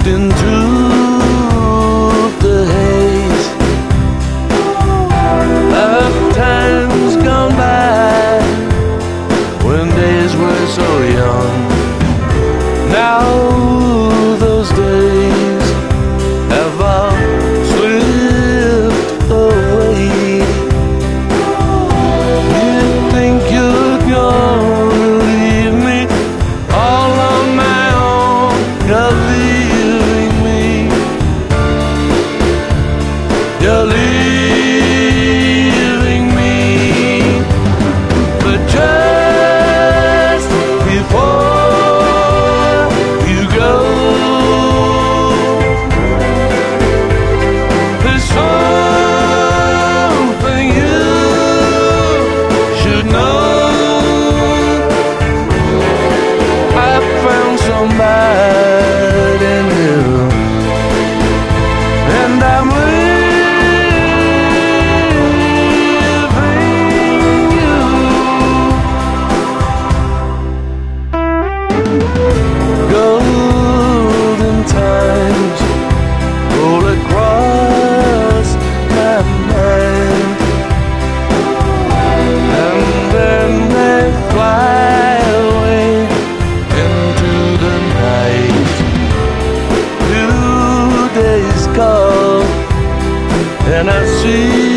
into the haze of times gone by when days were so young. Now those days have all slipped away. You think you're gonna leave me all on my own? You're leaving me. You're leaving me. But just before you go, there's something you should know. I found somebody new, and I'm leaving you. Golden times roll across my mind, and then they fly away into the night. 2 days call, and I see